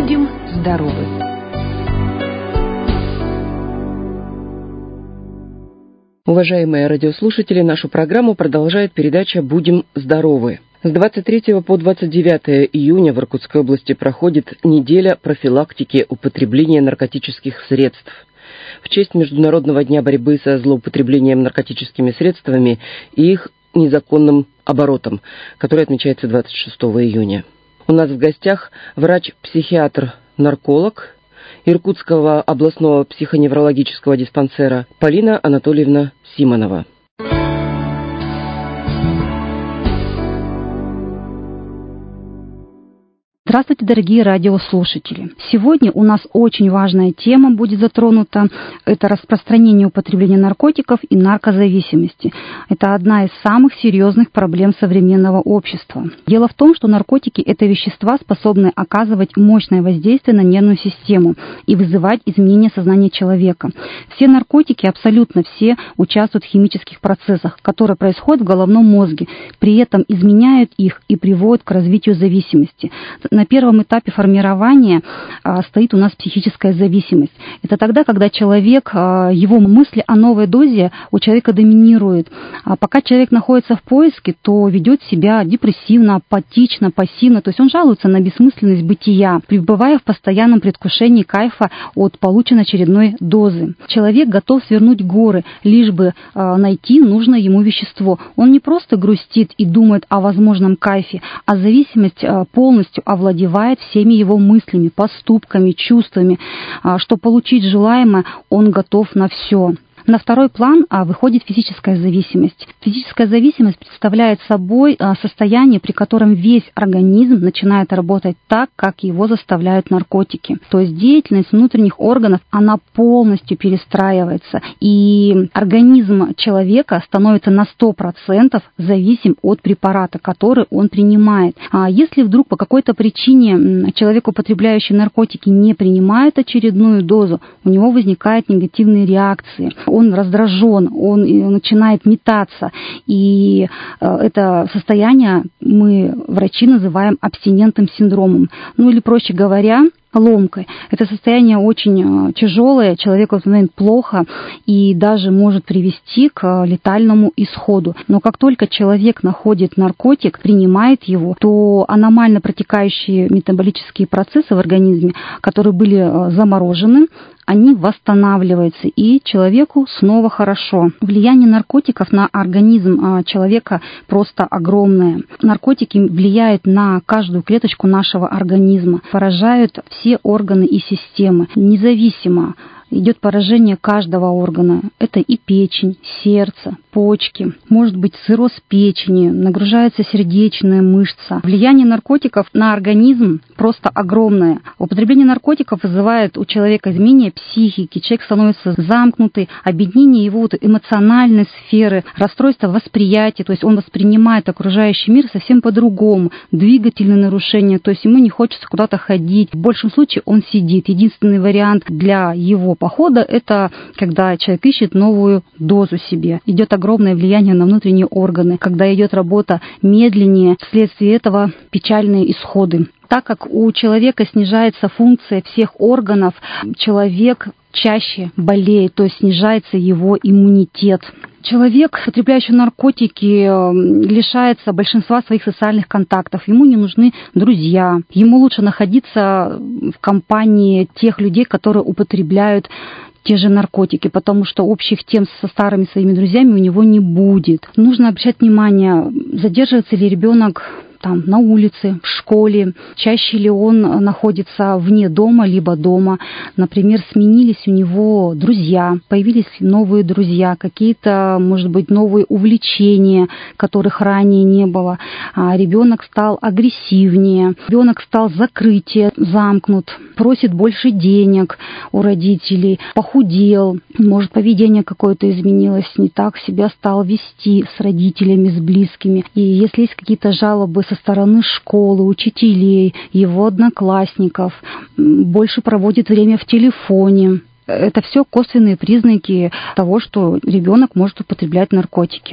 Будем здоровы! Уважаемые радиослушатели, нашу программу продолжает передача «Будем здоровы». С 23 по 29 июня в Иркутской области проходит неделя профилактики употребления наркотических средств. В честь Международного дня борьбы со злоупотреблением наркотическими средствами и их незаконным оборотом, который отмечается 26 июня. У нас в гостях врач-психиатр-нарколог Иркутского областного психоневрологического диспансера Полина Анатольевна Симонова. Здравствуйте, дорогие радиослушатели! Сегодня у нас очень важная тема будет затронута. Это распространение употребления наркотиков и наркозависимости. Это одна из самых серьезных проблем современного общества. Дело в том, что наркотики – это вещества, способные оказывать мощное воздействие на нервную систему и вызывать изменения сознания человека. Все наркотики, абсолютно все, участвуют в химических процессах, которые происходят в головном мозге, при этом изменяют их и приводят к развитию зависимости. На первом этапе формирования стоит у нас психическая зависимость. Это тогда, когда человек, его мысли о новой дозе у человека доминируют. А пока человек находится в поиске, то ведет себя депрессивно, апатично, пассивно. То есть он жалуется на бессмысленность бытия, пребывая в постоянном предвкушении кайфа от полученной очередной дозы. Человек готов свернуть горы, лишь бы найти нужное ему вещество. Он не просто грустит и думает о возможном кайфе, а зависимость полностью овладевает всеми его мыслями, поступками, чувствами, что получить желаемое он готов на все. На второй план выходит физическая зависимость. Физическая зависимость представляет собой состояние, при котором весь организм начинает работать так, как его заставляют наркотики. То есть деятельность внутренних органов, она полностью перестраивается, и организм человека становится на 100% зависим от препарата, который он принимает. А если вдруг по какой-то причине человек, употребляющий наркотики, не принимает очередную дозу, у него возникают негативные реакции. Он раздражен, он начинает метаться. И это состояние мы, врачи, называем абстинентным синдромом. Ну или, проще говоря, ломкой. Это состояние очень тяжелое, человеку становится плохо и даже может привести к летальному исходу. Но как только человек находит наркотик, принимает его, то аномально протекающие метаболические процессы в организме, которые были заморожены, они восстанавливаются, и человеку снова хорошо. Влияние наркотиков на организм человека просто огромное. Наркотики влияют на каждую клеточку нашего организма, поражают все органы и системы, независимо. Идет поражение каждого органа. Это и печень, сердце, почки. Может быть цирроз печени, нагружается сердечная мышца. Влияние наркотиков на организм просто огромное. Употребление наркотиков вызывает у человека изменение психики. Человек становится замкнутый, обеднение его эмоциональной сферы, расстройство восприятия. То есть он воспринимает окружающий мир совсем по-другому. Двигательные нарушения. То есть ему не хочется куда-то ходить. В большем случае он сидит. Единственный вариант для его похода – это когда человек ищет новую дозу себе. Идет огромное влияние на внутренние органы. Когда идет работа медленнее, вследствие этого печальные исходы. Так как у человека снижается функция всех органов, человек чаще болеет, то есть снижается его иммунитет. Человек, потребляющий наркотики, лишается большинства своих социальных контактов. Ему не нужны друзья. Ему лучше находиться в компании тех людей, которые употребляют те же наркотики, потому что общих тем со старыми своими друзьями у него не будет. Нужно обращать внимание, задерживается ли ребенок там, на улице, в школе, чаще ли он находится вне дома, либо дома. Например, сменились у него друзья, появились новые друзья, какие-то, может быть, новые увлечения, которых ранее не было. Ребенок стал агрессивнее, ребенок стал закрытие, замкнут, просит больше денег у родителей, похудел, может, поведение какое-то изменилось, не так себя стал вести с родителями, с близкими. И если есть какие-то жалобы со стороны школы, учителей, его одноклассников, больше проводит время в телефоне. Это все косвенные признаки того, что ребенок может употреблять наркотики.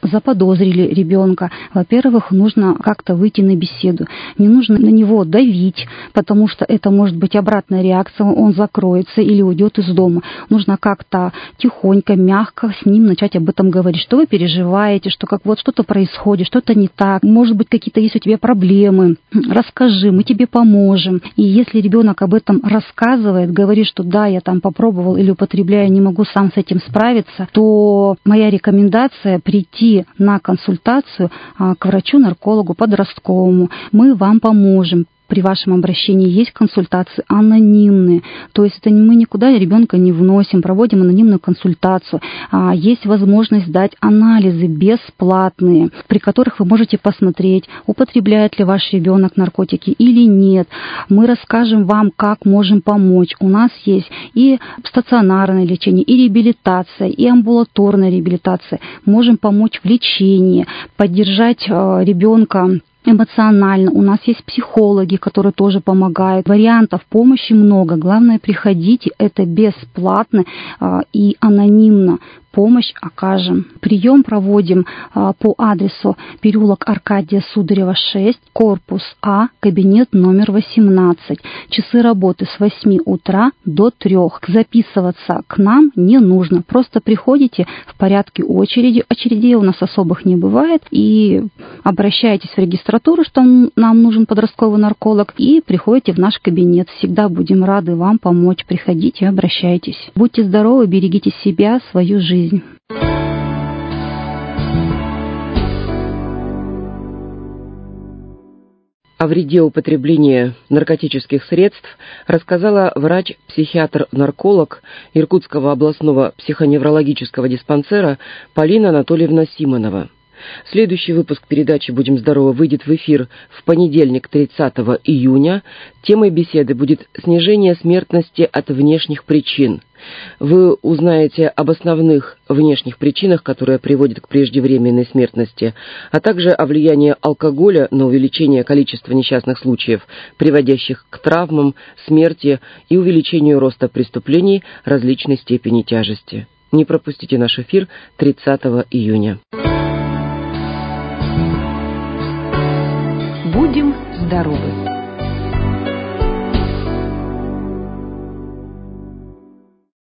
заподозрили ребенка, во-первых, нужно как-то выйти на беседу. Не нужно на него давить, потому что это может быть обратная реакция, он закроется или уйдет из дома. Нужно как-то тихонько, мягко с ним начать об этом говорить, что вы переживаете, что как вот что-то происходит, что-то не так, может быть, какие-то есть у тебя проблемы, расскажи, мы тебе поможем. И если ребенок об этом рассказывает, говорит, что да, я там попробовал или употребляю, не могу сам с этим справиться, то моя рекомендация прийти на консультацию к врачу-наркологу подростковому. Мы вам поможем. При вашем обращении есть консультации анонимные, то есть это мы никуда ребенка не вносим, проводим анонимную консультацию. Есть возможность дать анализы бесплатные, при которых вы можете посмотреть, употребляет ли ваш ребенок наркотики или нет. Мы расскажем вам, как можем помочь. У нас есть и стационарное лечение, и реабилитация, и амбулаторная реабилитация. Можем помочь в лечении, поддержать ребенка эмоционально. У нас есть психологи, которые тоже помогают. Вариантов помощи много. Главное, приходите. Это бесплатно и анонимно. Помощь окажем. Прием проводим по адресу переулок Аркадия Сударева, 6, корпус А, кабинет номер 18. Часы работы с 8 утра до 3. Записываться к нам не нужно. Просто приходите в порядке очереди. Очередей у нас особых не бывает. И обращайтесь в регистратуру, что нам нужен подростковый нарколог, и приходите в наш кабинет. Всегда будем рады вам помочь. Приходите, обращайтесь. Будьте здоровы, берегите себя, свою жизнь. О вреде употребления наркотических средств рассказала врач-психиатр-нарколог Иркутского областного психоневрологического диспансера Полина Анатольевна Симонова. Следующий выпуск передачи «Будем здоровы» выйдет в эфир в понедельник, 30 июня. Темой беседы будет снижение смертности от внешних причин. Вы узнаете об основных внешних причинах, которые приводят к преждевременной смертности, а также о влиянии алкоголя на увеличение количества несчастных случаев, приводящих к травмам, смерти и увеличению роста преступлений различной степени тяжести. Не пропустите наш эфир 30 июня. Будем здоровы!